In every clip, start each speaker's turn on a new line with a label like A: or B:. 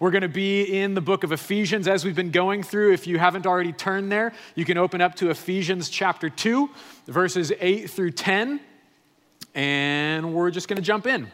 A: We're going to be in the book of Ephesians as we've been going through. If you haven't already turned there, you can open up to Ephesians chapter 2, verses 8 through 10, and we're just going to jump in. It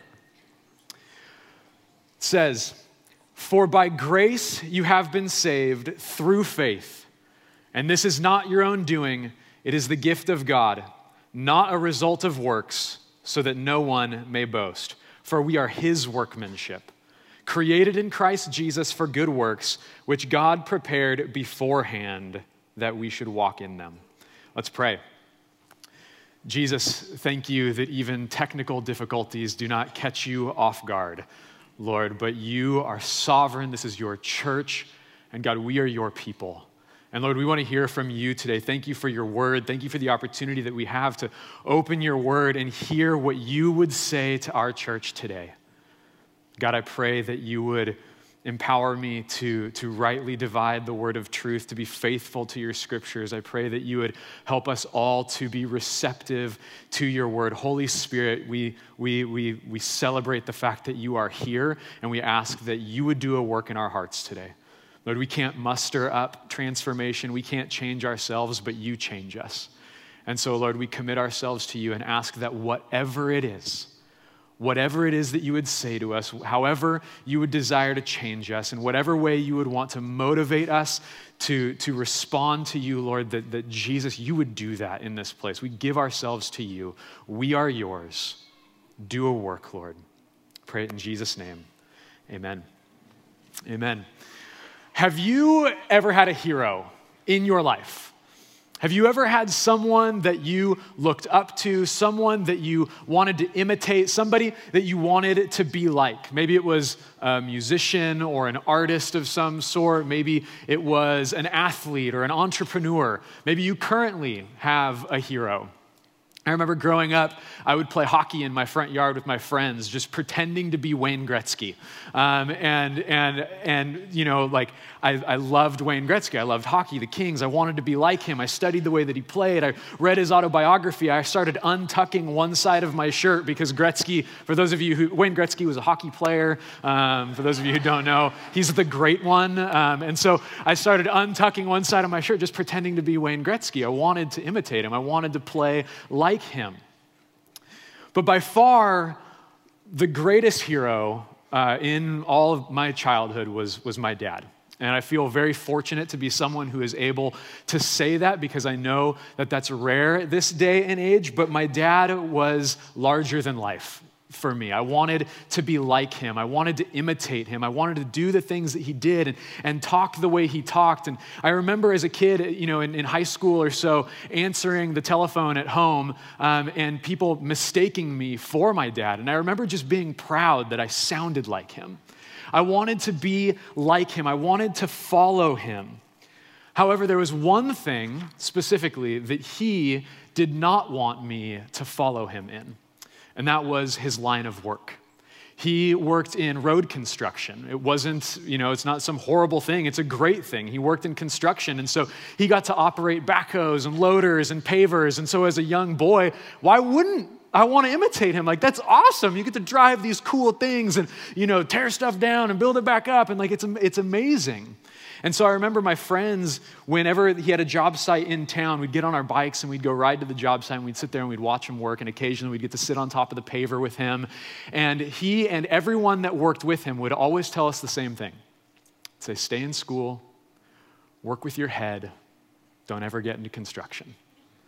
A: says, "For by grace you have been saved through faith, and this is not your own doing, it is the gift of God, not a result of works, so that no one may boast. For we are his workmanship, created in Christ Jesus for good works, which God prepared beforehand that we should walk in them." Let's pray. Jesus, thank you that even technical difficulties do not catch you off guard, Lord, but you are sovereign. This is your church, and God, we are your people. And Lord, we want to hear from you today. Thank you for your word. Thank you for the opportunity that we have to open your word and hear what you would say to our church today. God, I pray that you would empower me to rightly divide the word of truth, to be faithful to your scriptures. I pray that you would help us all to be receptive to your word. Holy Spirit, we celebrate the fact that you are here, and we ask that you would do a work in our hearts today. Lord, we can't muster up transformation. We can't change ourselves, but you change us. And so, Lord, we commit ourselves to you and ask that whatever it is that you would say to us, however you would desire to change us, in whatever way you would want to motivate us to respond to you, Lord, that Jesus, you would do that in this place. We give ourselves to you. We are yours. Do a work, Lord. Pray it in Jesus' name. Amen. Amen. Have you ever had a hero in your life? Have you ever had someone that you looked up to, someone that you wanted to imitate, somebody that you wanted to be like? Maybe it was a musician or an artist of some sort. Maybe it was an athlete or an entrepreneur. Maybe you currently have a hero. I remember growing up, I would play hockey in my front yard with my friends, just pretending to be Wayne Gretzky. I loved Wayne Gretzky. I loved hockey, the Kings. I wanted to be like him. I studied the way that he played. I read his autobiography. I started untucking one side of my shirt because Gretzky, Wayne Gretzky was a hockey player. For those of you who don't know, he's the great one. And so I started untucking one side of my shirt, just pretending to be Wayne Gretzky. I wanted to imitate him. I wanted to play like him. But by far, the greatest hero in all of my childhood was my dad. And I feel very fortunate to be someone who is able to say that because I know that that's rare this day and age, but my dad was larger than life for me. I wanted to be like him. I wanted to imitate him. I wanted to do the things that he did and talk the way he talked. And I remember as a kid, in high school or so, answering the telephone at home and people mistaking me for my dad. And I remember just being proud that I sounded like him. I wanted to be like him. I wanted to follow him. However, there was one thing specifically that he did not want me to follow him in, and that was his line of work. He worked in road construction. It wasn't, it's not some horrible thing. It's a great thing. He worked in construction, and so he got to operate backhoes and loaders and pavers. And so as a young boy, why wouldn't I want to imitate him? Like, that's awesome. You get to drive these cool things and, tear stuff down and build it back up. And it's amazing. And so I remember my friends, whenever he had a job site in town, we'd get on our bikes and we'd go ride to the job site and we'd sit there and we'd watch him work. And occasionally we'd get to sit on top of the paver with him. And he and everyone that worked with him would always tell us the same thing. Say, stay in school, work with your head, don't ever get into construction.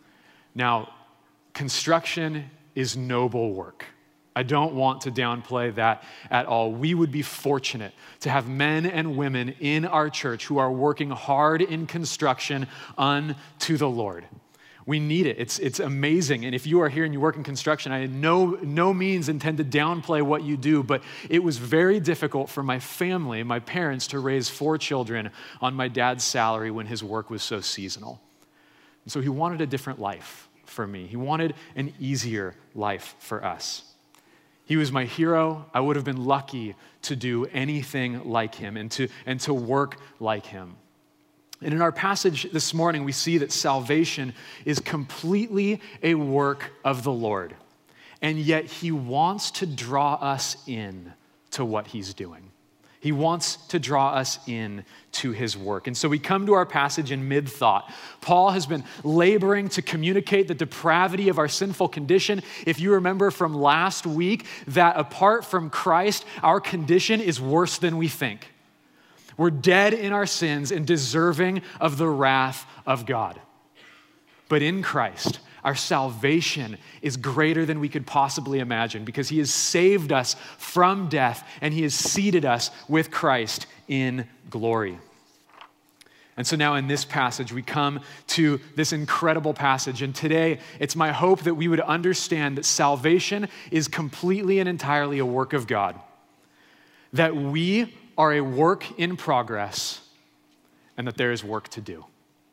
A: Now, construction is noble work. I don't want to downplay that at all. We would be fortunate to have men and women in our church who are working hard in construction unto the Lord. We need it. It's amazing. And if you are here and you work in construction, I no means intend to downplay what you do, but it was very difficult for my family, my parents, to raise 4 children on my dad's salary when his work was so seasonal. And so he wanted a different life for me. He wanted an easier life for us. He was my hero. I would have been lucky to do anything like him and to work like him. And in our passage this morning, we see that salvation is completely a work of the Lord. And yet he wants to draw us in to what he's doing. He wants to draw us in to his work. And so we come to our passage in mid-thought. Paul has been laboring to communicate the depravity of our sinful condition. If you remember from last week, that apart from Christ, our condition is worse than we think. We're dead in our sins and deserving of the wrath of God. But in Christ, our salvation is greater than we could possibly imagine because he has saved us from death and he has seated us with Christ in glory. And so now in this passage, we come to this incredible passage. And today, it's my hope that we would understand that salvation is completely and entirely a work of God. That we are a work in progress and that there is work to do.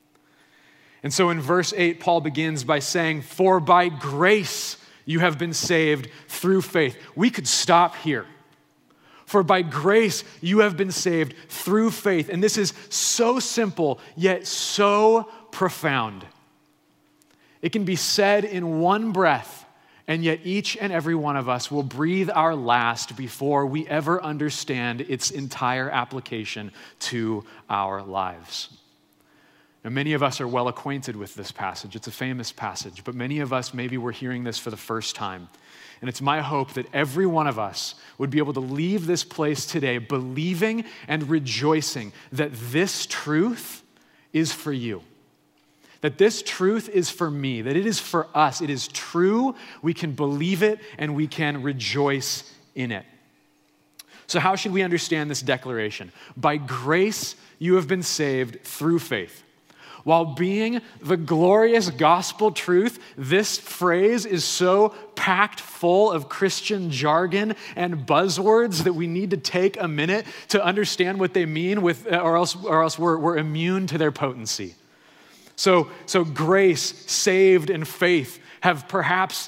A: And so in verse 8, Paul begins by saying, "For by grace you have been saved through faith." We could stop here. For by grace you have been saved through faith. And this is so simple, yet so profound. It can be said in one breath, and yet each and every one of us will breathe our last before we ever understand its entire application to our lives. Now, many of us are well acquainted with this passage. It's a famous passage, but many of us maybe we're hearing this for the first time. And it's my hope that every one of us would be able to leave this place today believing and rejoicing that this truth is for you. That this truth is for me, that it is for us. It is true, we can believe it, and we can rejoice in it. So how should we understand this declaration? By grace you have been saved through faith. While being the glorious gospel truth, this phrase is so packed full of Christian jargon and buzzwords that we need to take a minute to understand what they mean, or else we're immune to their potency. So grace, saved, and faith have perhaps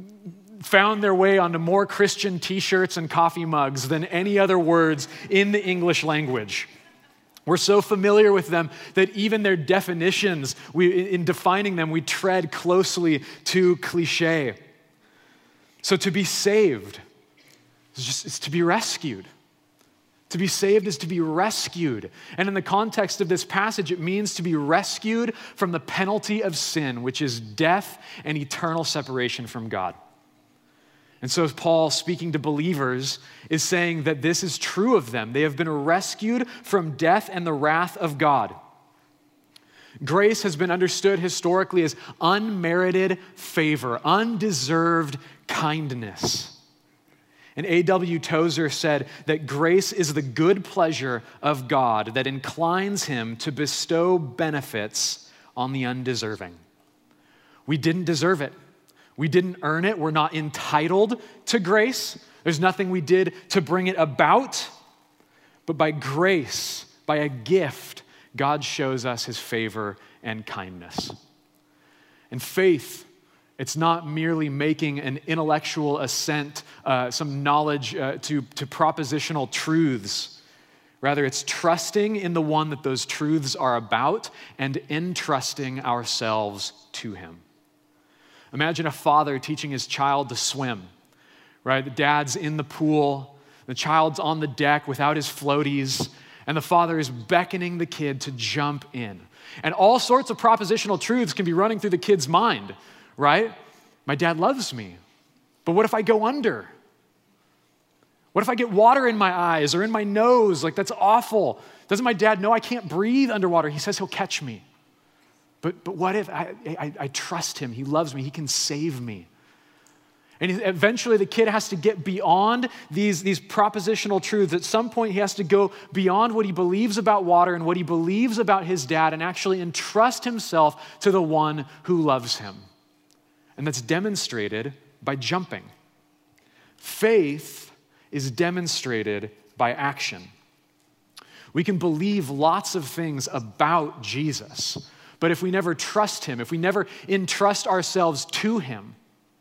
A: found their way onto more Christian t-shirts and coffee mugs than any other words in the English language. We're so familiar with them that even their definitions, in defining them, we tread closely to cliche. So to be saved is to be rescued. To be saved is to be rescued. And in the context of this passage, it means to be rescued from the penalty of sin, which is death and eternal separation from God. And so Paul, speaking to believers, is saying that this is true of them. They have been rescued from death and the wrath of God. Grace has been understood historically as unmerited favor, undeserved kindness. And A.W. Tozer said that grace is the good pleasure of God that inclines him to bestow benefits on the undeserving. We didn't deserve it. We didn't earn it. We're not entitled to grace. There's nothing we did to bring it about. But by grace, by a gift, God shows us his favor and kindness. And faith, it's not merely making an intellectual assent, some knowledge to propositional truths. Rather, it's trusting in the one that those truths are about and entrusting ourselves to him. Imagine a father teaching his child to swim, right? The dad's in the pool, the child's on the deck without his floaties, and the father is beckoning the kid to jump in. And all sorts of propositional truths can be running through the kid's mind, right? My dad loves me, but what if I go under? What if I get water in my eyes or in my nose? Like, that's awful. Doesn't my dad know I can't breathe underwater? He says he'll catch me. But what if I trust him? He loves me. He can save me. And eventually the kid has to get beyond these propositional truths. At some point he has to go beyond what he believes about water and what he believes about his dad and actually entrust himself to the one who loves him. And that's demonstrated by jumping. Faith is demonstrated by action. We can believe lots of things about Jesus, but if we never trust him, if we never entrust ourselves to him,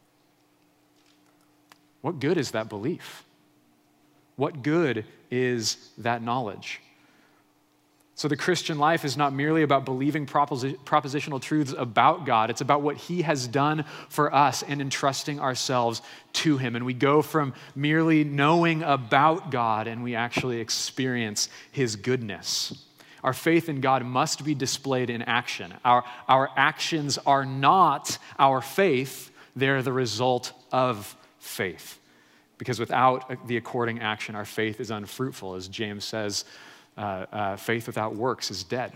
A: what good is that belief? What good is that knowledge? So the Christian life is not merely about believing propositional truths about God. It's about what he has done for us and entrusting ourselves to him. And we go from merely knowing about God and we actually experience his goodness. Our faith in God must be displayed in action. Our actions are not our faith. They're the result of faith. Because without the according action, our faith is unfruitful. As James says, faith without works is dead.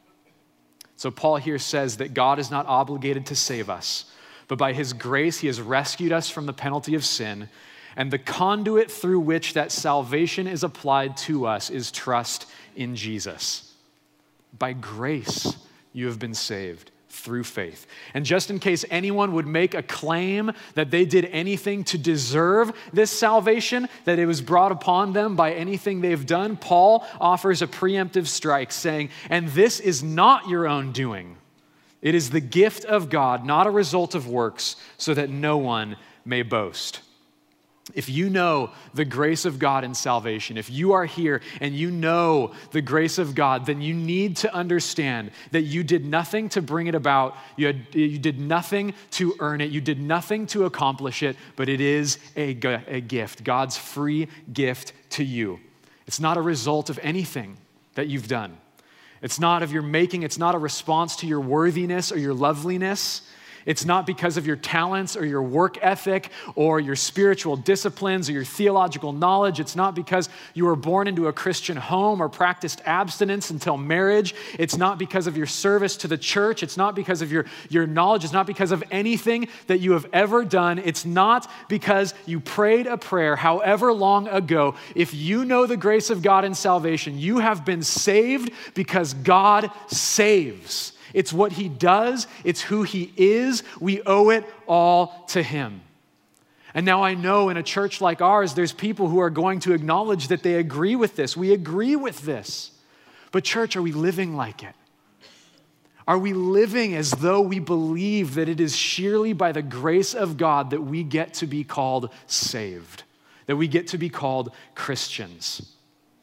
A: So Paul here says that God is not obligated to save us, but by his grace, he has rescued us from the penalty of sin, and the conduit through which that salvation is applied to us is trust in Jesus. By grace, you have been saved through faith. And just in case anyone would make a claim that they did anything to deserve this salvation, that it was brought upon them by anything they've done, Paul offers a preemptive strike saying, and this is not your own doing. It is the gift of God, not a result of works, so that no one may boast. If you know the grace of God in salvation, if you are here and you know the grace of God, then you need to understand that you did nothing to bring it about. You did nothing to earn it. You did nothing to accomplish it, but it is a gift, God's free gift to you. It's not a result of anything that you've done. It's not of your making. It's not a response to your worthiness or your loveliness. It's not because of your talents or your work ethic or your spiritual disciplines or your theological knowledge. It's not because you were born into a Christian home or practiced abstinence until marriage. It's not because of your service to the church. It's not because of your knowledge. It's not because of anything that you have ever done. It's not because you prayed a prayer however long ago. If you know the grace of God in salvation, you have been saved because God saves. It's what he does. It's who he is. We owe it all to him. And now I know in a church like ours, there's people who are going to acknowledge that they agree with this. We agree with this. But church, are we living like it? Are we living as though we believe that it is sheerly by the grace of God that we get to be called saved, that we get to be called Christians?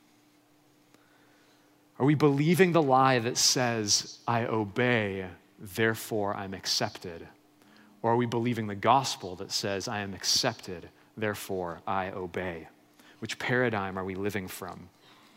A: Are we believing the lie that says, I obey, therefore I'm accepted? Or are we believing the gospel that says, I am accepted, therefore I obey? Which paradigm are we living from?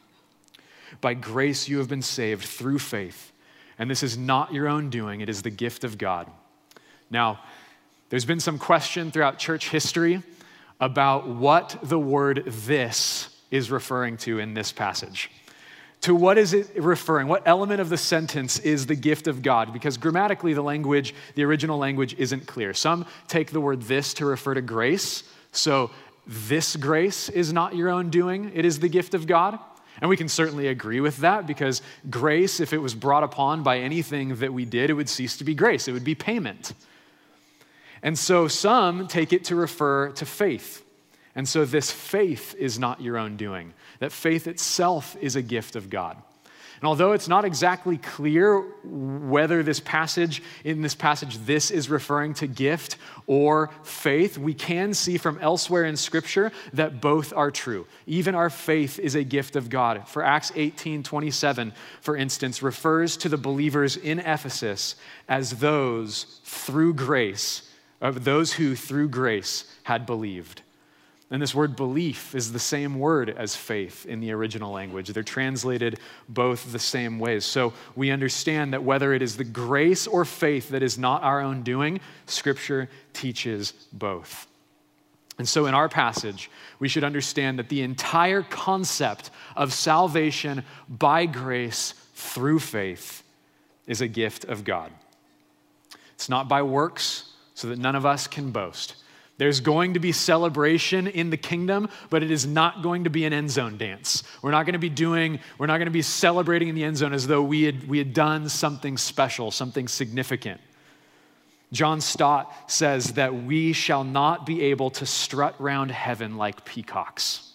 A: By grace you have been saved through faith, and this is not your own doing, it is the gift of God. Now, there's been some question throughout church history about what the word "this" is referring to in this passage. To what is it referring? What element of the sentence is the gift of God? Because grammatically, the original language isn't clear. Some take the word "this" to refer to grace. So this grace is not your own doing. It is the gift of God. And we can certainly agree with that because grace, if it was brought upon by anything that we did, it would cease to be grace. It would be payment. And so some take it to refer to faith. And so this faith is not your own doing. That faith itself is a gift of God. And although it's not exactly clear whether in this passage, this is referring to gift or faith, we can see from elsewhere in Scripture that both are true. Even our faith is a gift of God. For Acts 18:27, for instance, refers to the believers in Ephesus as those who through grace had believed. And this word belief is the same word as faith in the original language. They're translated both the same ways. So we understand that whether it is the grace or faith that is not our own doing, Scripture teaches both. And so in our passage, we should understand that the entire concept of salvation by grace through faith is a gift of God. It's not by works, so that none of us can boast. There's going to be celebration in the kingdom, but it is not going to be an end zone dance. We're not going to be celebrating in the end zone as though we had done something special, something significant. John Stott says that we shall not be able to strut round heaven like peacocks.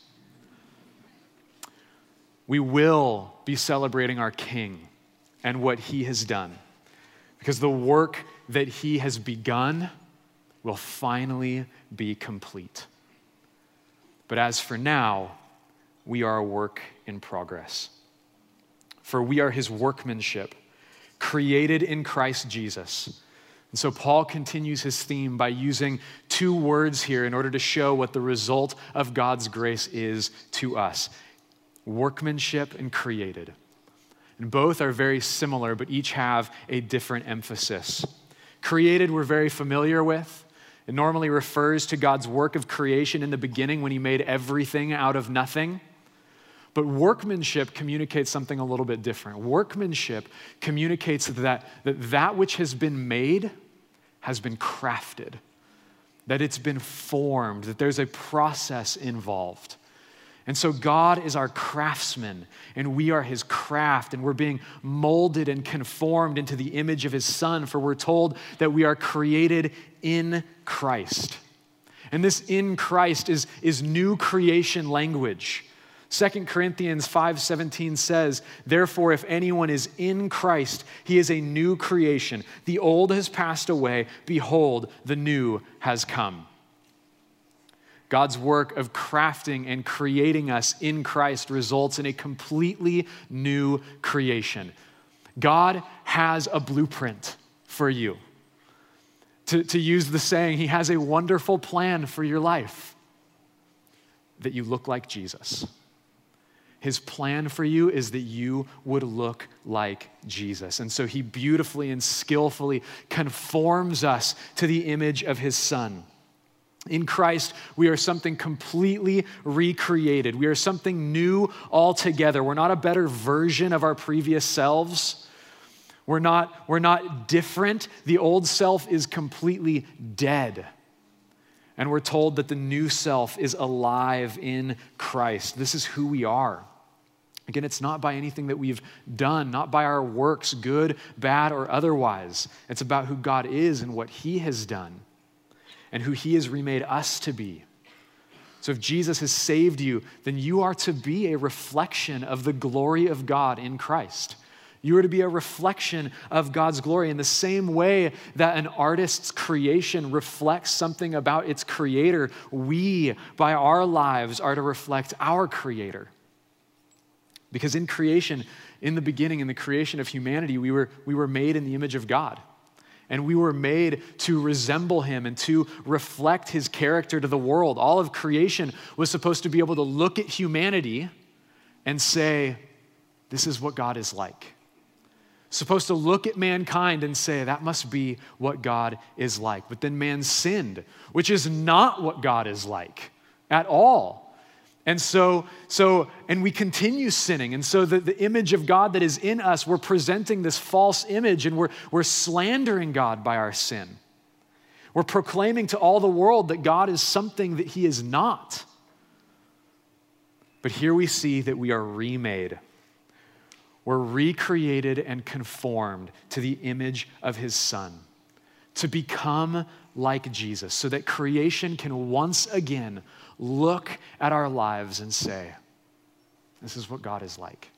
A: We will be celebrating our King and what he has done, because the work that he has begun will finally be complete. But as for now, we are a work in progress. for we are his workmanship, created in Christ Jesus. And so Paul continues his theme by using two words here in order to show what the result of God's grace is to us: workmanship and created. And both are very similar, but each have a different emphasis. Created, we're very familiar with. It normally refers to God's work of creation in the beginning when he made everything out of nothing. But workmanship communicates something a little bit different. Workmanship communicates that which has been made has been crafted, that it's been formed, that there's a process involved. And so God is our craftsman, and we are his craft, and we're being molded and conformed into the image of his Son, for we're told that we are created in Christ. And this in Christ is new creation language. 2 Corinthians 5:17 says, "Therefore, if anyone is in Christ, he is a new creation. The old has passed away. Behold, the new has come." God's work of crafting and creating us in Christ results in a completely new creation. God has a blueprint for you. To use the saying, he has a wonderful plan for your life, that you look like Jesus. His plan for you is that you would look like Jesus. And so he beautifully and skillfully conforms us to the image of his Son. In Christ, we are something completely recreated. We are something new altogether. We're not a better version of our previous selves. We're not different. The old self is completely dead. And we're told that the new self is alive in Christ. This is who we are. Again, it's not by anything that we've done, not by our works, good, bad, or otherwise. It's about who God is and what he has done, and who he has remade us to be. So if Jesus has saved you, then you are to be a reflection of the glory of God in Christ. You are to be a reflection of God's glory in the same way that an artist's creation reflects something about its creator. We, by our lives, are to reflect our creator. Because in creation, in the beginning, in the creation of humanity, we were made in the image of God. And we were made to resemble him and to reflect his character to the world. All of creation was supposed to be able to look at humanity and say, this is what God is like. Supposed to look at mankind and say, that must be what God is like. But then man sinned, which is not what God is like at all. And and we continue sinning. And so the image of God that is in us, we're presenting this false image, and we're slandering God by our sin. We're proclaiming to all the world that God is something that he is not. But here we see that we are remade. We're recreated and conformed to the image of his Son, to become like Jesus, so that creation can once again look at our lives and say, this is what God is like.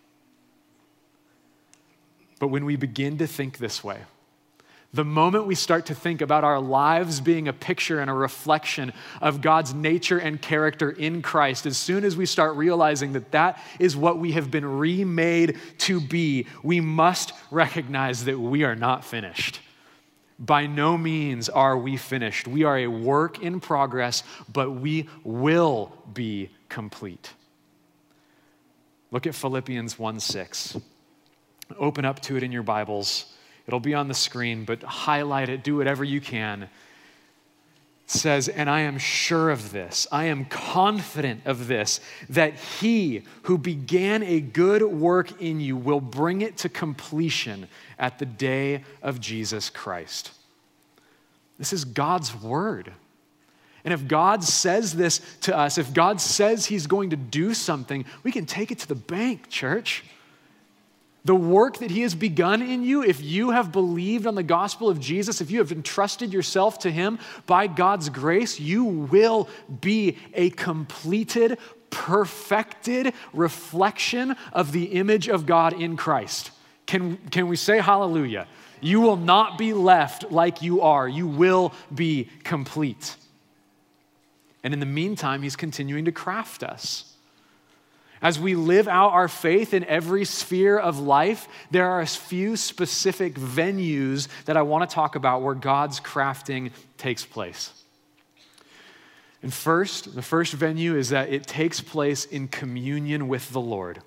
A: But when we begin to think this way, the moment we start to think about our lives being a picture and a reflection of God's nature and character in Christ, as soon as we start realizing that that is what we have been remade to be, we must recognize that we are not finished. By no means are we finished. We are a work in progress, but we will be complete. Look at Philippians 1:6. Open up to it in your Bibles. It'll be on the screen, but highlight it, do whatever you can. It says, and I am sure of this, I am confident of this, that he who began a good work in you will bring it to completion at the day of Jesus Christ. This is God's word. And if God says this to us, if God says he's going to do something, we can take it to the bank, church. The work that he has begun in you, if you have believed on the gospel of Jesus, if you have entrusted yourself to him by God's grace, you will be a completed, perfected reflection of the image of God in Christ. Can we say hallelujah? You will not be left like you are. You will be complete. And in the meantime, he's continuing to craft us. As we live out our faith in every sphere of life, there are a few specific venues that I want to talk about where God's crafting takes place. And first, the first venue is that it takes place in communion with the Lord.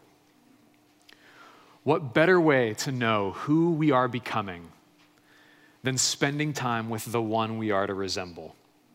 A: What better way to know who we are becoming than spending time with the one we are to resemble?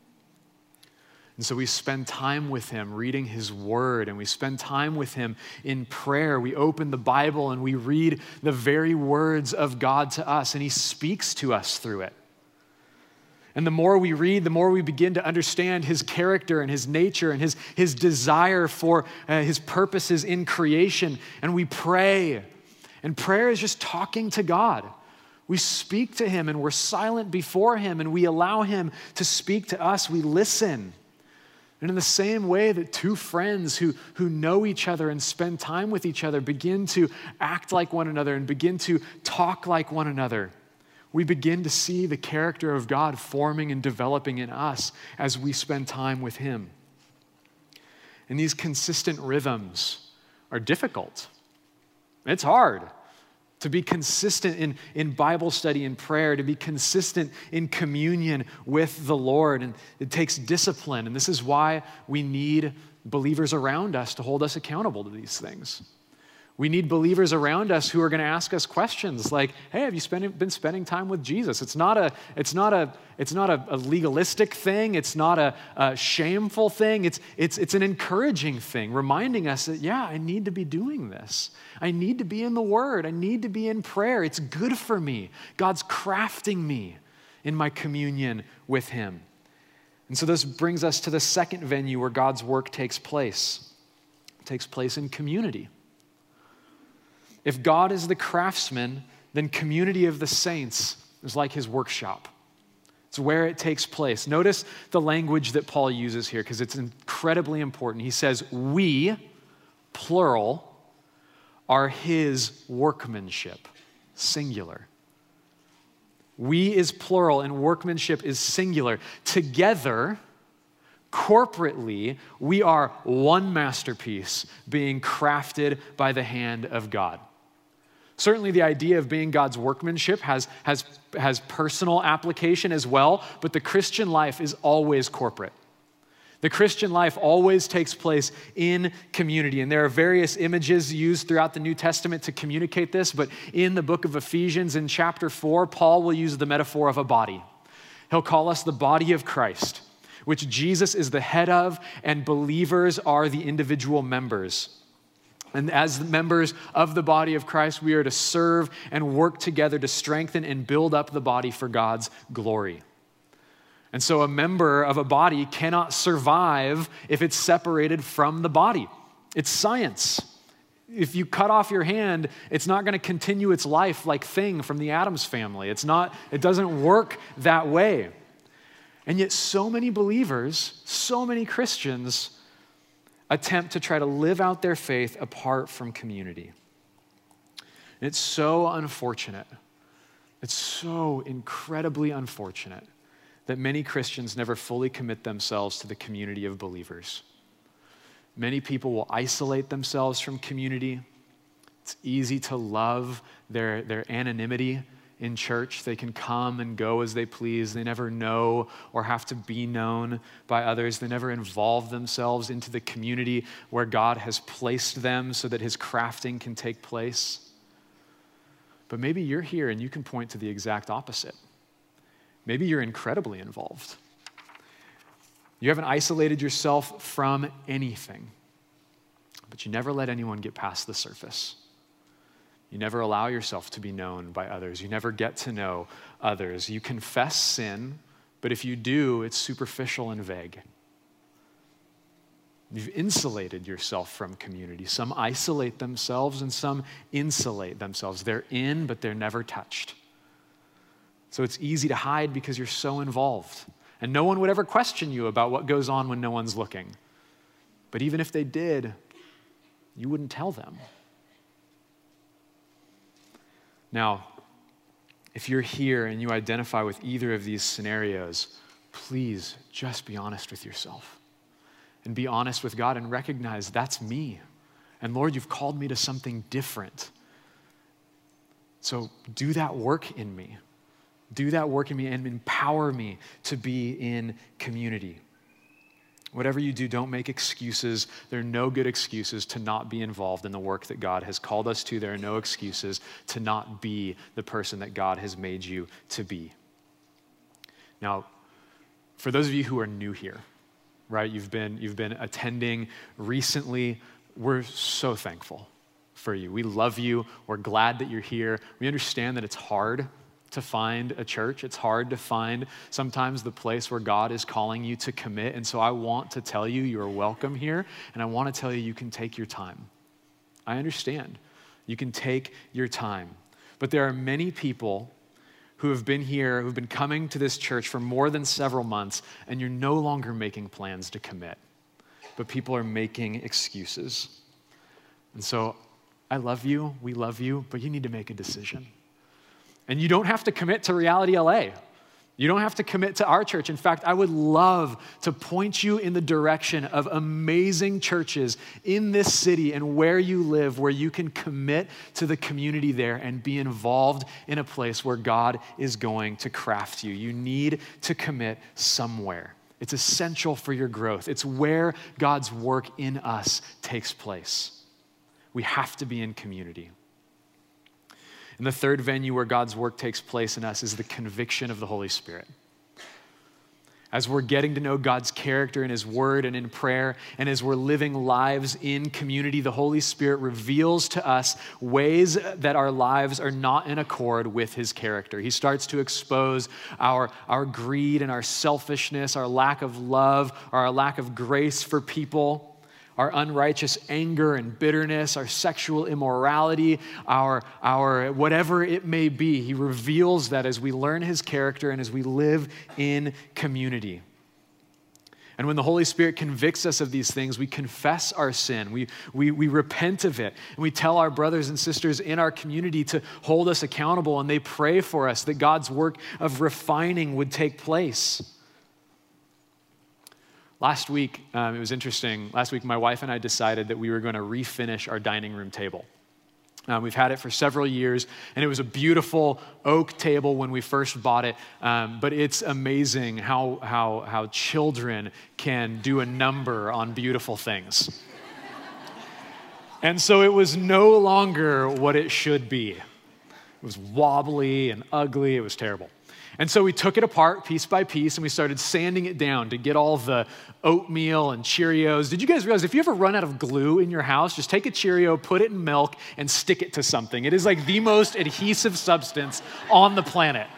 A: And so we spend time with him reading his word, and we spend time with him in prayer. We open the Bible and we read the very words of God to us, and he speaks to us through it. And the more we read, the more we begin to understand his character and his nature and his desire for his purposes in creation. And we pray. And prayer is just talking to God. We speak to him and we're silent before him and we allow him to speak to us. We listen. And in the same way that two friends who know each other and spend time with each other begin to act like one another and begin to talk like one another, we begin to see the character of God forming and developing in us as we spend time with him. And these consistent rhythms are difficult. It's hard to be consistent in Bible study and prayer, to be consistent in communion with the Lord. And it takes discipline. And this is why we need believers around us to hold us accountable to these things. We need believers around us who are going to ask us questions like, hey, have you been spending time with Jesus? It's not a legalistic thing. It's not a shameful thing. It's an encouraging thing, reminding us that, yeah, I need to be doing this. I need to be in the Word. I need to be in prayer. It's good for me. God's crafting me in my communion with him. And so this brings us to the second venue where God's work takes place. It takes place in community. If God is the craftsman, then community of the saints is like his workshop. It's where it takes place. Notice the language that Paul uses here because it's incredibly important. He says, we, plural, are his workmanship, singular. We is plural and workmanship is singular. Together, corporately, we are one masterpiece being crafted by the hand of God. Certainly the idea of being God's workmanship has personal application as well, but the Christian life is always corporate. The Christian life always takes place in community, and there are various images used throughout the New Testament to communicate this, but in the book of Ephesians in chapter 4, Paul will use the metaphor of a body. He'll call us the body of Christ, which Jesus is the head of, and believers are the individual members. And as members of the body of Christ, we are to serve and work together to strengthen and build up the body for God's glory. And so a member of a body cannot survive if it's separated from the body. It's science. If you cut off your hand, it's not going to continue its life like Thing from the Addams Family. It doesn't work that way. And yet so many believers, so many Christians attempt to try to live out their faith apart from community. And it's so unfortunate. It's so incredibly unfortunate that many Christians never fully commit themselves to the community of believers. Many people will isolate themselves from community. It's easy to love their anonymity in church. They can come and go as they please. They never know or have to be known by others. They never involve themselves into the community where God has placed them so that his crafting can take place. But maybe you're here and you can point to the exact opposite. Maybe you're incredibly involved. You haven't isolated yourself from anything, but you never let anyone get past the surface. You never allow yourself to be known by others. You never get to know others. You confess sin, but if you do, it's superficial and vague. You've insulated yourself from community. Some isolate themselves and some insulate themselves. They're in, but they're never touched. So it's easy to hide because you're so involved. And no one would ever question you about what goes on when no one's looking. But even if they did, you wouldn't tell them. Now, if you're here and you identify with either of these scenarios, please just be honest with yourself and be honest with God and recognize that's me. And Lord, you've called me to something different. So do that work in me. Do that work in me and empower me to be in community. Whatever you do, don't make excuses. There are no good excuses to not be involved in the work that God has called us to. There are no excuses to not be the person that God has made you to be. Now, for those of you who are new here, right, you've been attending recently, we're so thankful for you. We love you. We're glad that you're here. We understand that it's hard to find a church. It's hard to find sometimes the place where God is calling you to commit. And so I want to tell you you're welcome here, and I want to tell you you can take your time. I understand. You can take your time. But there are many people who have been here, who've been coming to this church for more than several months, and you're no longer making plans to commit. But people are making excuses. And so I love you, we love you, but you need to make a decision. And you don't have to commit to Reality LA. You don't have to commit to our church. In fact, I would love to point you in the direction of amazing churches in this city and where you live, where you can commit to the community there and be involved in a place where God is going to craft you. You need to commit somewhere. It's essential for your growth. It's where God's work in us takes place. We have to be in community. And the third venue where God's work takes place in us is the conviction of the Holy Spirit. As we're getting to know God's character in his word and in prayer, and as we're living lives in community, the Holy Spirit reveals to us ways that our lives are not in accord with his character. He starts to expose our greed and our selfishness, our lack of love, our lack of grace for people, our unrighteous anger and bitterness, our sexual immorality, our whatever it may be. He reveals that as we learn his character and as we live in community. And when the Holy Spirit convicts us of these things, we confess our sin. We repent of it. And we tell our brothers and sisters in our community to hold us accountable, and they pray for us that God's work of refining would take place. Last week, it was interesting. Last week, my wife and I decided that we were going to refinish our dining room table. We've had it for several years, and it was a beautiful oak table when we first bought it, but it's amazing how children can do a number on beautiful things. And so it was no longer what it should be. It was wobbly and ugly. It was terrible. And so we took it apart piece by piece and we started sanding it down to get all the oatmeal and Cheerios. Did you guys realize if you ever run out of glue in your house, just take a Cheerio, put it in milk, and stick it to something. It is like the most adhesive substance on the planet.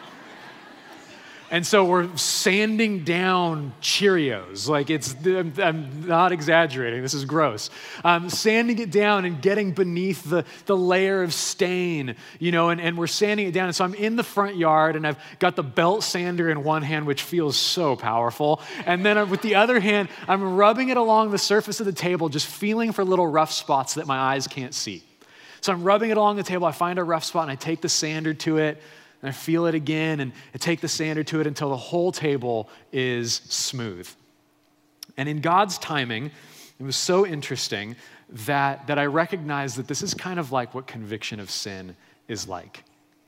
A: And so we're sanding down Cheerios. Like I'm not exaggerating, this is gross. Sanding it down and getting beneath the layer of stain, and we're sanding it down. And so I'm in the front yard and I've got the belt sander in one hand, which feels so powerful. And then with the other hand, I'm rubbing it along the surface of the table, just feeling for little rough spots that my eyes can't see. So I'm rubbing it along the table, I find a rough spot and I take the sander to it, and I feel it again, and I take the sander to it until the whole table is smooth. And in God's timing, it was so interesting that I recognized that this is kind of like what conviction of sin is like.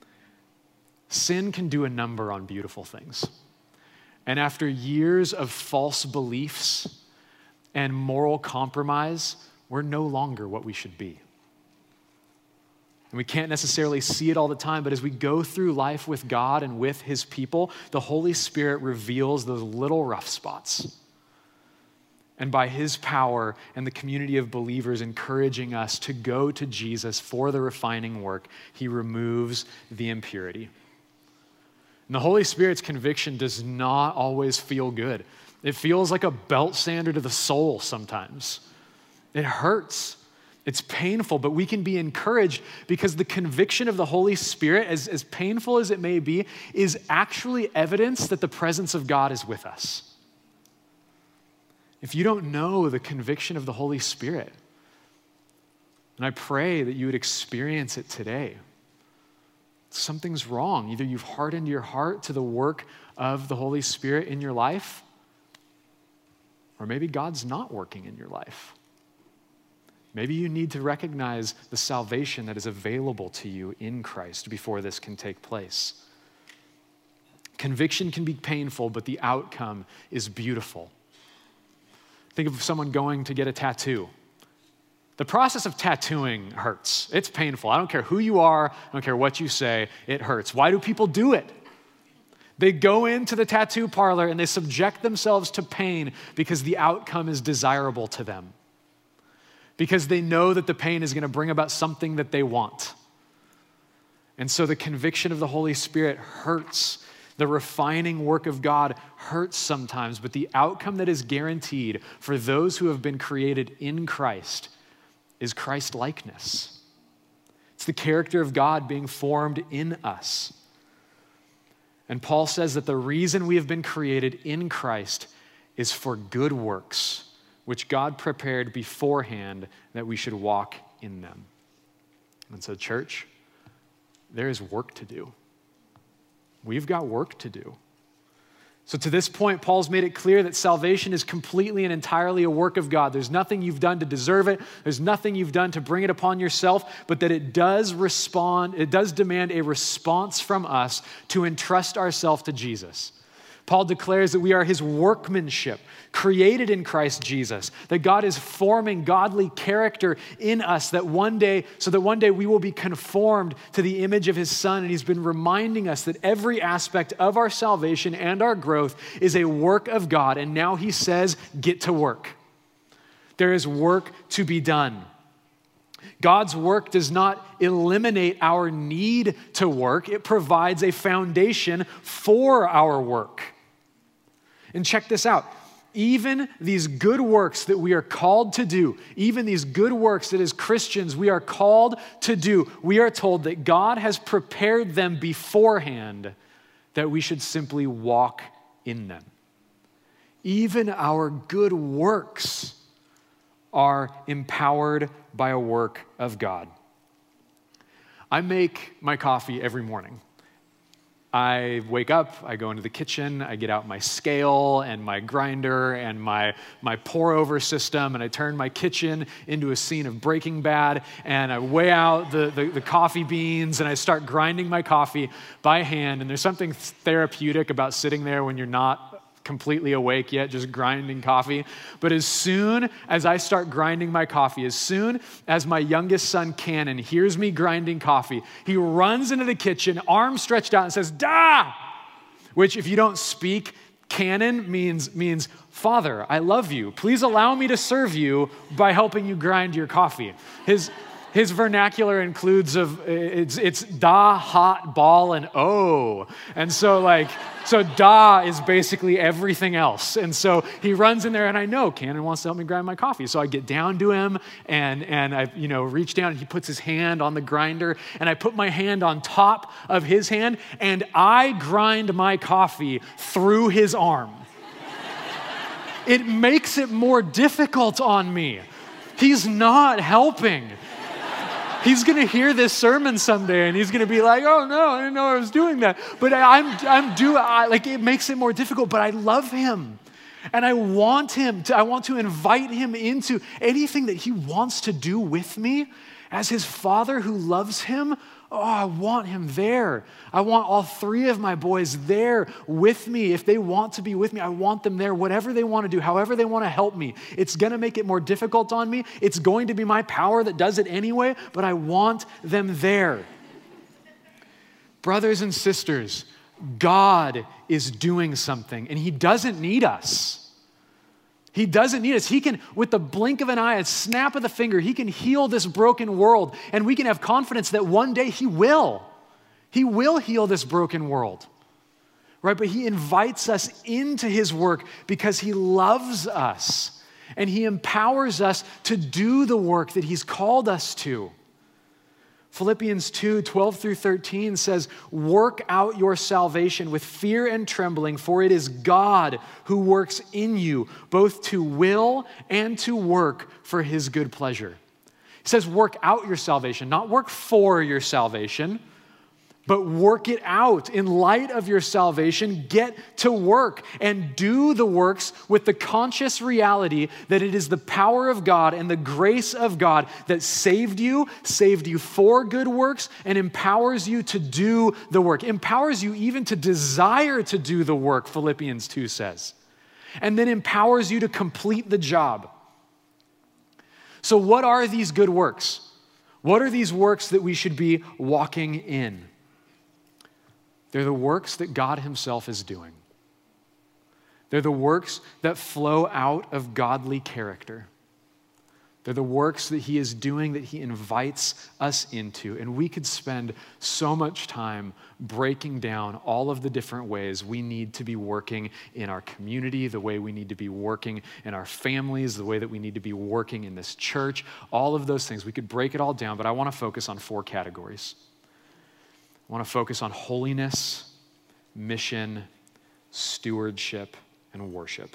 A: Sin can do a number on beautiful things. And after years of false beliefs and moral compromise, we're no longer what we should be. And we can't necessarily see it all the time, but as we go through life with God and with his people, the Holy Spirit reveals those little rough spots. And by his power and the community of believers encouraging us to go to Jesus for the refining work, he removes the impurity. And the Holy Spirit's conviction does not always feel good. It feels like a belt sander to the soul sometimes. It hurts. It's painful, but we can be encouraged because the conviction of the Holy Spirit, as painful as it may be, is actually evidence that the presence of God is with us. If you don't know the conviction of the Holy Spirit, and I pray that you would experience it today, something's wrong. Either you've hardened your heart to the work of the Holy Spirit in your life, or maybe God's not working in your life. Maybe you need to recognize the salvation that is available to you in Christ before this can take place. Conviction can be painful, but the outcome is beautiful. Think of someone going to get a tattoo. The process of tattooing hurts. It's painful. I don't care who you are. I don't care what you say. It hurts. Why do people do it? They go into the tattoo parlor and they subject themselves to pain because the outcome is desirable to them. Because they know that the pain is going to bring about something that they want. And so the conviction of the Holy Spirit hurts. The refining work of God hurts sometimes, but the outcome that is guaranteed for those who have been created in Christ is Christ-likeness. It's the character of God being formed in us. And Paul says that the reason we have been created in Christ is for good works, which God prepared beforehand that we should walk in them. And so, church, there is work to do. We've got work to do. So to this point, Paul's made it clear that salvation is completely and entirely a work of God. There's nothing you've done to deserve it. There's nothing you've done to bring it upon yourself, but that it does demand a response from us to entrust ourselves to Jesus. Paul declares that we are his workmanship, created in Christ Jesus, that God is forming godly character in us so that one day we will be conformed to the image of his Son. And he's been reminding us that every aspect of our salvation and our growth is a work of God. And now he says, get to work. There is work to be done. God's work does not eliminate our need to work. It provides a foundation for our work. And check this out. Even these good works that we are called to do, even these good works that as Christians we are called to do, we are told that God has prepared them beforehand that we should simply walk in them. Even our good works are empowered by a work of God. I make my coffee every morning. I wake up, I go into the kitchen, I get out my scale and my grinder and my pour-over system, and I turn my kitchen into a scene of Breaking Bad, and I weigh out the coffee beans, and I start grinding my coffee by hand. And there's something therapeutic about sitting there when you're not completely awake yet, just grinding coffee. But as soon as I start grinding my coffee, as soon as my youngest son, Cannon, hears me grinding coffee, he runs into the kitchen, arms stretched out, and says, "Da!" Which, if you don't speak Cannon, means, "Father, I love you. Please allow me to serve you by helping you grind your coffee." His vernacular includes it's da, hot, ball, and oh. And so da is basically everything else. And so he runs in there, and I know Cannon wants to help me grind my coffee. So I get down to him, and I reach down, and he puts his hand on the grinder, and I put my hand on top of his hand, and I grind my coffee through his arm. It makes it more difficult on me. He's not helping. He's going to hear this sermon someday, and he's going to be like, "Oh no, I didn't know I was doing that." But it makes it more difficult, but I love him. And I want to invite him into anything that he wants to do with me as his father who loves him. Oh, I want him there. I want all three of my boys there with me. If they want to be with me, I want them there, whatever they want to do, however they want to help me. It's going to make it more difficult on me. It's going to be my power that does it anyway, but I want them there. Brothers and sisters, God is doing something, and he doesn't need us. He doesn't need us. He can, with the blink of an eye, a snap of the finger, he can heal this broken world. And we can have confidence that one day he will. He will heal this broken world. Right? But he invites us into his work because he loves us. And he empowers us to do the work that he's called us to. Philippians 2:12-13 says, "Work out your salvation with fear and trembling, for it is God who works in you, both to will and to work for his good pleasure." He says, work out your salvation, not work for your salvation, but work it out. In light of your salvation, get to work and do the works with the conscious reality that it is the power of God and the grace of God that saved you for good works, and empowers you to do the work, empowers you even to desire to do the work, Philippians 2 says, and then empowers you to complete the job. So what are these good works? What are these works that we should be walking in? They're the works that God himself is doing. They're the works that flow out of godly character. They're the works that he is doing, that he invites us into. And we could spend so much time breaking down all of the different ways we need to be working in our community, the way we need to be working in our families, the way that we need to be working in this church, all of those things. We could break it all down, but I want to focus on 4 categories. I want to focus on holiness, mission, stewardship, and worship.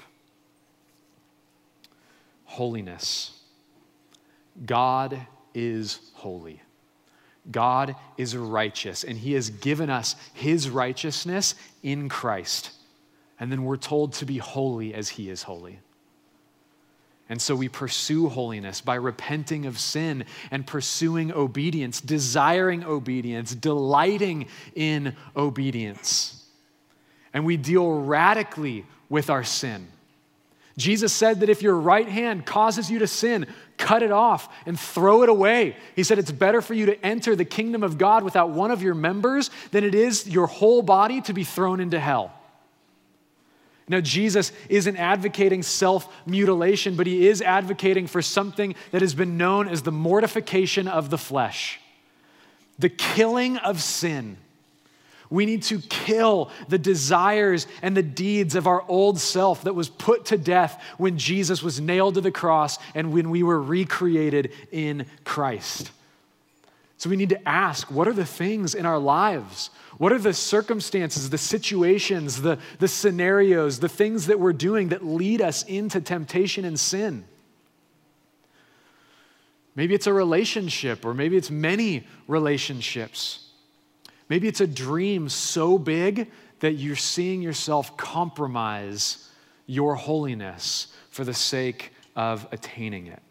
A: Holiness. God is holy. God is righteous, and he has given us his righteousness in Christ. And then we're told to be holy as he is holy. And so we pursue holiness by repenting of sin and pursuing obedience, desiring obedience, delighting in obedience. And we deal radically with our sin. Jesus said that if your right hand causes you to sin, cut it off and throw it away. He said it's better for you to enter the kingdom of God without one of your members than it is your whole body to be thrown into hell. Now, Jesus isn't advocating self-mutilation, but he is advocating for something that has been known as the mortification of the flesh, the killing of sin. We need to kill the desires and the deeds of our old self that was put to death when Jesus was nailed to the cross and when we were recreated in Christ. So we need to ask, what are the things in our lives? What are the circumstances, the situations, the scenarios, the things that we're doing that lead us into temptation and sin? Maybe it's a relationship, or maybe it's many relationships. Maybe it's a dream so big that you're seeing yourself compromise your holiness for the sake of attaining it.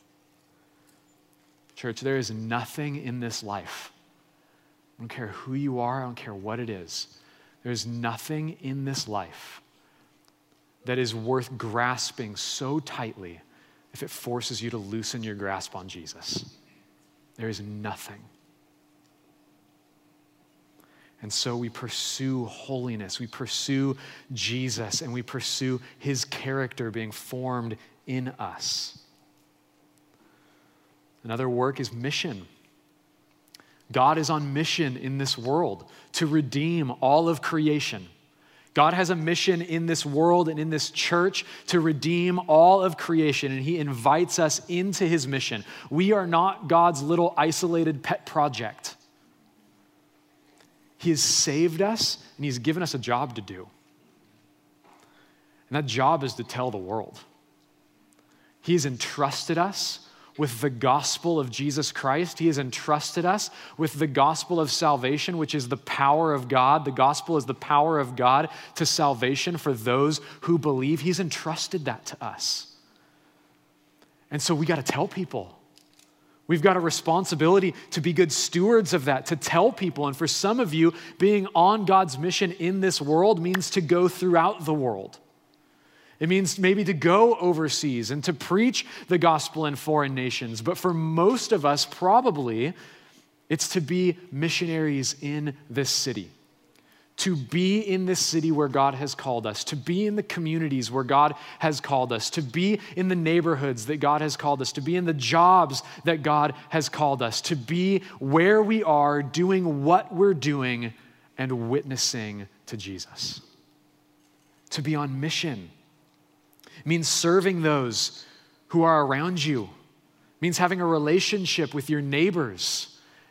A: Church, there is nothing in this life. I don't care who you are, I don't care what it is. There's nothing in this life that is worth grasping so tightly if it forces you to loosen your grasp on Jesus. There is nothing. And so we pursue holiness, we pursue Jesus, and we pursue his character being formed in us. Another work is mission. God is on mission in this world to redeem all of creation. God has a mission in this world and in this church to redeem all of creation, and he invites us into his mission. We are not God's little isolated pet project. He has saved us, and he's given us a job to do. And that job is to tell the world. He has entrusted us with the gospel of Jesus Christ. He has entrusted us with the gospel of salvation, which is the power of God. The gospel is the power of God to salvation for those who believe. He's entrusted that to us. And so we got to tell people. We've got a responsibility to be good stewards of that, to tell people. And for some of you, being on God's mission in this world means to go throughout the world. It means maybe to go overseas and to preach the gospel in foreign nations. But for most of us, probably, it's to be missionaries in this city. To be in this city where God has called us, to be in the communities where God has called us, to be in the neighborhoods that God has called us, to be in the jobs that God has called us, to be where we are doing what we're doing and witnessing to Jesus. To be on mission. It means serving those who are around you. It means having a relationship with your neighbors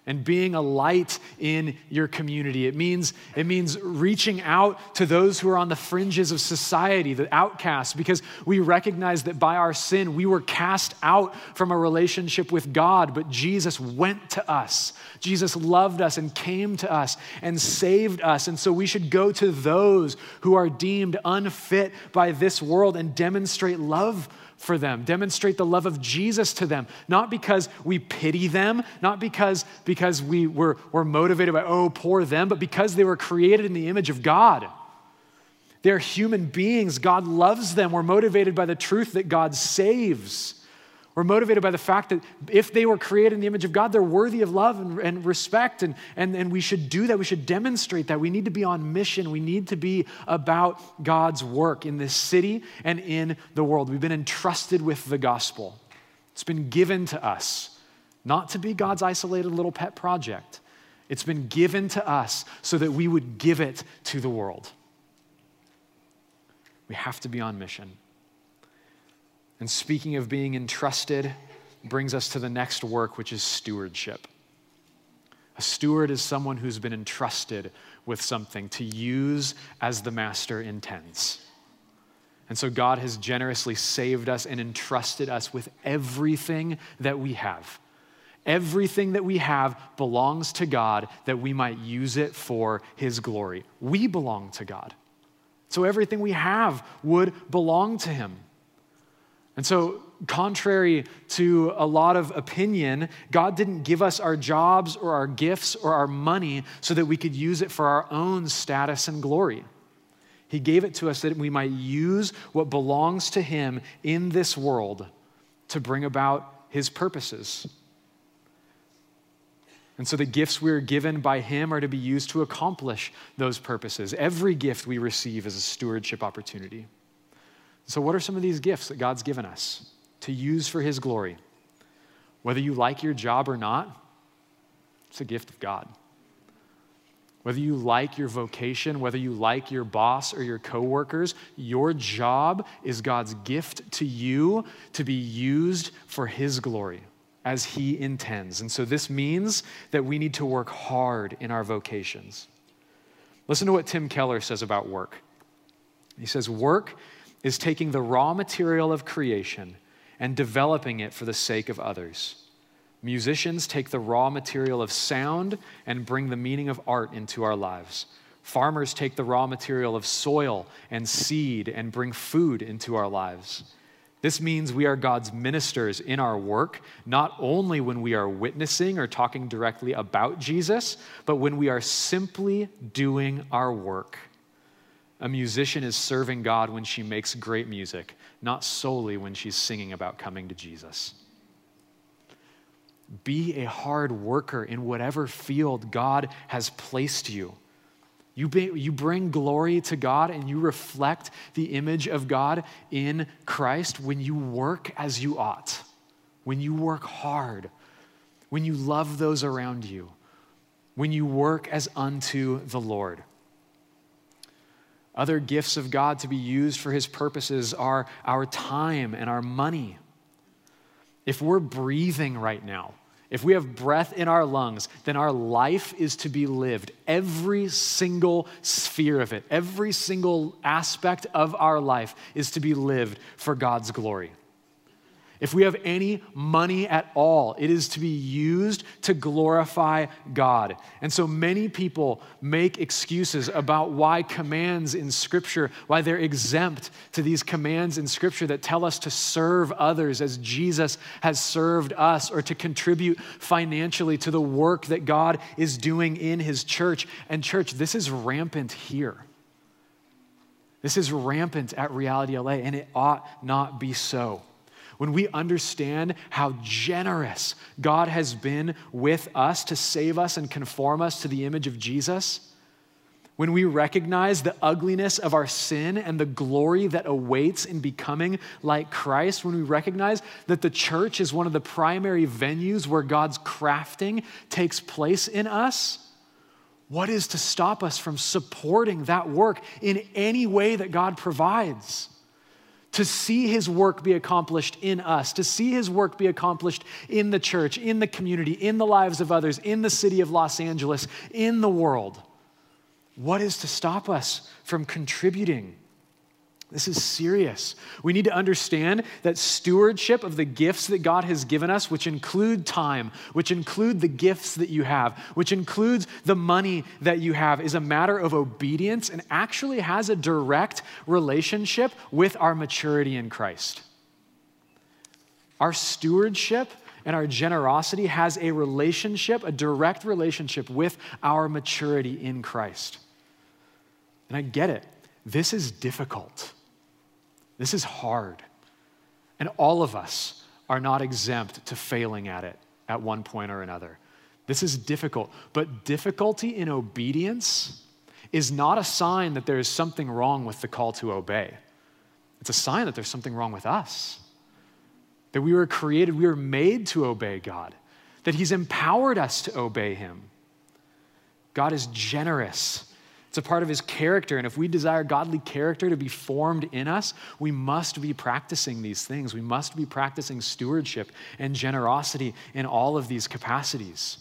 A: and being a light in your community. It means reaching out to those who are on the fringes of society, the outcasts, because we recognize that by our sin, we were cast out from a relationship with God, but Jesus went to us. Jesus loved us and came to us and saved us. And so we should go to those who are deemed unfit by this world and demonstrate love for them, demonstrate the love of Jesus to them, not because we pity them, not because we're motivated by, oh, poor them, but because they were created in the image of God. They're human beings. God loves them. We're motivated by the truth that God saves. We're motivated by the fact that if they were created in the image of God, they're worthy of love and respect, and we should do that. We should demonstrate that. We need to be on mission. We need to be about God's work in this city and in the world. We've been entrusted with the gospel. It's been given to us, not to be God's isolated little pet project. It's been given to us so that we would give it to the world. We have to be on mission. And speaking of being entrusted brings us to the next work, which is stewardship. A steward is someone who's been entrusted with something to use as the master intends. And so God has generously saved us and entrusted us with everything that we have. Everything that we have belongs to God that we might use it for his glory. We belong to God. So everything we have would belong to him. And so, contrary to a lot of opinion, God didn't give us our jobs or our gifts or our money so that we could use it for our own status and glory. He gave it to us that we might use what belongs to him in this world to bring about his purposes. And so the gifts we are given by him are to be used to accomplish those purposes. Every gift we receive is a stewardship opportunity. So what are some of these gifts that God's given us to use for his glory? Whether you like your job or not, it's a gift of God. Whether you like your vocation, whether you like your boss or your coworkers, your job is God's gift to you to be used for his glory as he intends. And so this means that we need to work hard in our vocations. Listen to what Tim Keller says about work. He says, work is taking the raw material of creation and developing it for the sake of others. Musicians take the raw material of sound and bring the meaning of art into our lives. Farmers take the raw material of soil and seed and bring food into our lives. This means we are God's ministers in our work, not only when we are witnessing or talking directly about Jesus, but when we are simply doing our work. A musician is serving God when she makes great music, not solely when she's singing about coming to Jesus. Be a hard worker in whatever field God has placed you. You bring glory to God and you reflect the image of God in Christ when you work as you ought, when you work hard, when you love those around you, when you work as unto the Lord. Other gifts of God to be used for his purposes are our time and our money. If we're breathing right now, if we have breath in our lungs, then our life is to be lived. Every single sphere of it, every single aspect of our life is to be lived for God's glory. If we have any money at all, it is to be used to glorify God. And so many people make excuses about why commands in Scripture, why they're exempt to these commands in Scripture that tell us to serve others as Jesus has served us, or to contribute financially to the work that God is doing in his church. And church, this is rampant here. This is rampant at Reality LA, and it ought not be so. When we understand how generous God has been with us to save us and conform us to the image of Jesus, when we recognize the ugliness of our sin and the glory that awaits in becoming like Christ, when we recognize that the church is one of the primary venues where God's crafting takes place in us, what is to stop us from supporting that work in any way that God provides? to see his work be accomplished in us, to see his work be accomplished in the church, in the community, in the lives of others, in the city of Los Angeles, in the world. What is to stop us from contributing? This is serious. We need to understand that stewardship of the gifts that God has given us, which include time, which include the gifts that you have, which includes the money that you have, is a matter of obedience and actually has a direct relationship with our maturity in Christ. Our stewardship and our generosity has a relationship, a direct relationship with our maturity in Christ. And I get it. This is difficult. This is hard. And all of us are not exempt to failing at it at one point or another. This is difficult. But difficulty in obedience is not a sign that there is something wrong with the call to obey. It's a sign that there's something wrong with us. That we were created, we were made to obey God. That he's empowered us to obey him. God is generous. It's a part of his character, and if we desire godly character to be formed in us, we must be practicing these things. We must be practicing stewardship and generosity in all of these capacities.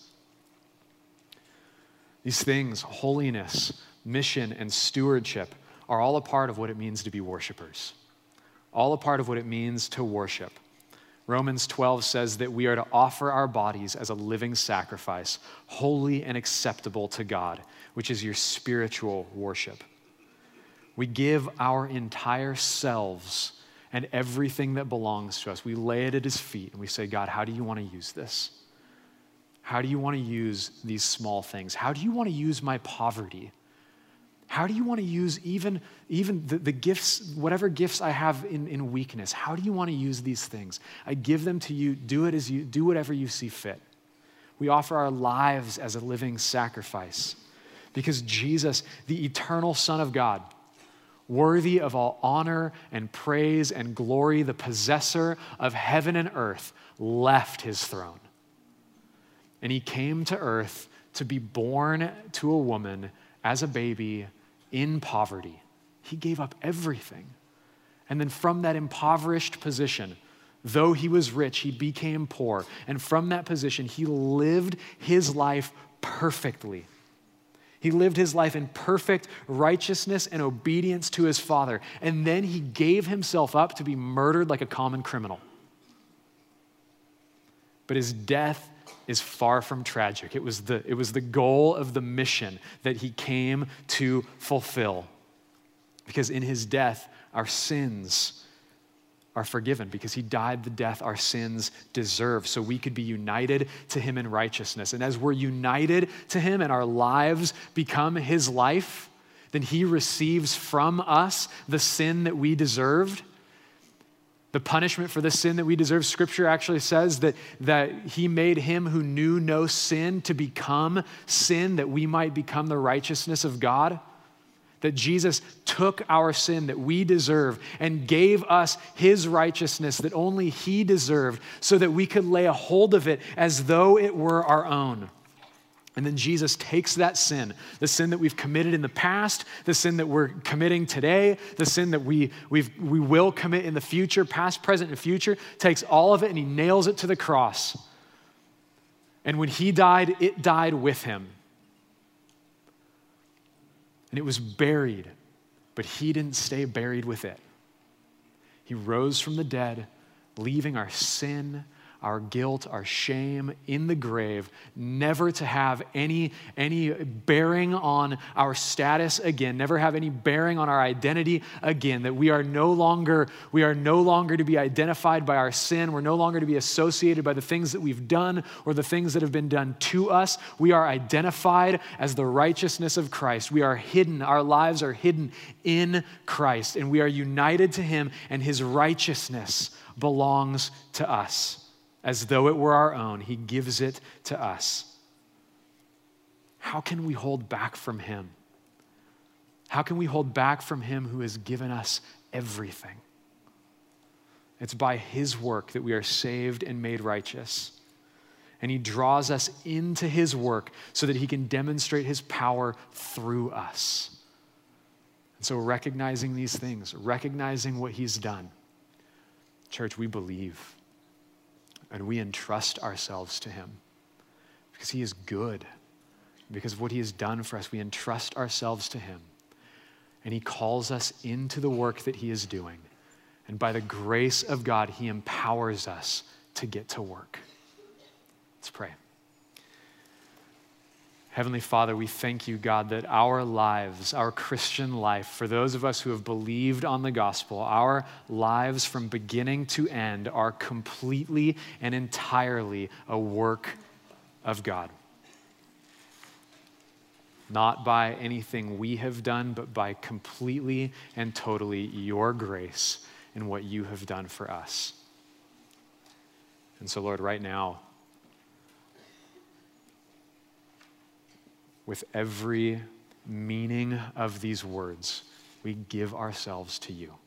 A: These things, holiness, mission, and stewardship, are all a part of what it means to be worshipers. All a part of what it means to worship. Romans 12 says that we are to offer our bodies as a living sacrifice, holy and acceptable to God, which is your spiritual worship. We give our entire selves and everything that belongs to us. We lay it at his feet and we say, God, how do you want to use this? How do you want to use these small things? How do you want to use my poverty? How do you want to use even the gifts, whatever gifts I have in weakness? How do you want to use these things? I give them to you. Do whatever you see fit. We offer our lives as a living sacrifice because Jesus, the eternal Son of God, worthy of all honor and praise and glory, the possessor of heaven and earth, left his throne. And he came to earth to be born to a woman as a baby in poverty. He gave up everything. And then from that impoverished position, though he was rich, he became poor. And from that position, he lived his life perfectly. He lived his life in perfect righteousness and obedience to his Father. And then he gave himself up to be murdered like a common criminal. But his death is far from tragic. It was the goal of the mission that he came to fulfill. Because in his death, our sins are forgiven because he died the death our sins deserve so we could be united to him in righteousness. And as we're united to him and our lives become his life, then he receives from us the sin that we deserved. The punishment for the sin that we deserve, Scripture actually says that he made him who knew no sin to become sin, that we might become the righteousness of God. That Jesus took our sin that we deserve and gave us his righteousness that only he deserved so that we could lay a hold of it as though it were our own. And then Jesus takes that sin, the sin that we've committed in the past, the sin that we're committing today, the sin that we will commit in the future, past, present, and future, takes all of it and he nails it to the cross. And when he died, it died with him. And it was buried, but he didn't stay buried with it. He rose from the dead, leaving our sin, our guilt, our shame in the grave, never to have any bearing on our status again, never have any bearing on our identity again, that we are no longer to be identified by our sin. We're no longer to be associated by the things that we've done or the things that have been done to us. We are identified as the righteousness of Christ. We are hidden. Our lives are hidden in Christ, and we are united to him, and his righteousness belongs to us. As though it were our own, he gives it to us. How can we hold back from him? How can we hold back from him who has given us everything? It's by his work that we are saved and made righteous. And he draws us into his work so that he can demonstrate his power through us. And so recognizing these things, recognizing what he's done, Church, we believe and we entrust ourselves to him because he is good. Because of what he has done for us, we entrust ourselves to him. And he calls us into the work that he is doing. And by the grace of God, he empowers us to get to work. Let's pray. Heavenly Father, we thank you, God, that our lives, our Christian life, for those of us who have believed on the gospel, our lives from beginning to end are completely and entirely a work of God. Not by anything we have done, but by completely and totally your grace and what you have done for us. And so, Lord, right now, with every meaning of these words, we give ourselves to you.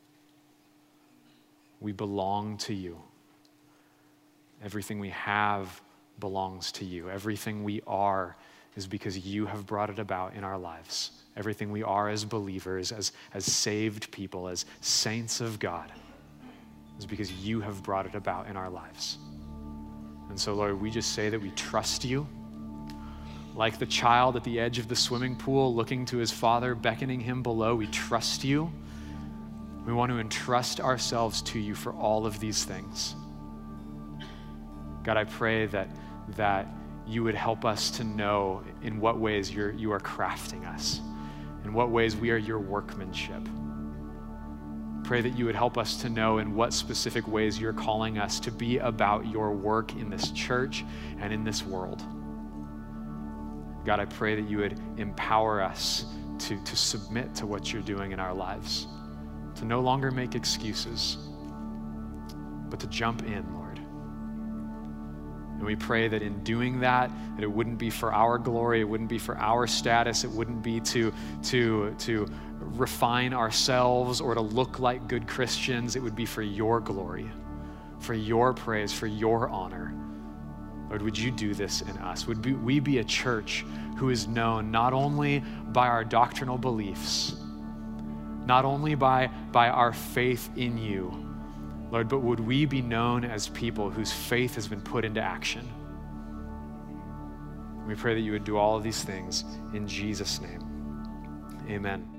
A: We belong to you. Everything we have belongs to you. Everything we are is because you have brought it about in our lives. Everything we are as believers, as saved people, as saints of God, is because you have brought it about in our lives. And so, Lord, we just say that we trust you. Like the child at the edge of the swimming pool looking to his father, beckoning him below, we trust you. We want to entrust ourselves to you for all of these things. God, I pray that you would help us to know in what ways you are crafting us, in what ways we are your workmanship. Pray that you would help us to know in what specific ways you're calling us to be about your work in this church and in this world. God, I pray that you would empower us to submit to what you're doing in our lives, to no longer make excuses, but to jump in, Lord. And we pray that in doing that it wouldn't be for our glory, it wouldn't be for our status, it wouldn't be to refine ourselves or to look like good Christians. It would be for your glory, for your praise, for your honor. Lord, would you do this in us? Would we be a church who is known not only by our doctrinal beliefs, not only by our faith in you, Lord, but would we be known as people whose faith has been put into action? We pray that you would do all of these things in Jesus' name. Amen.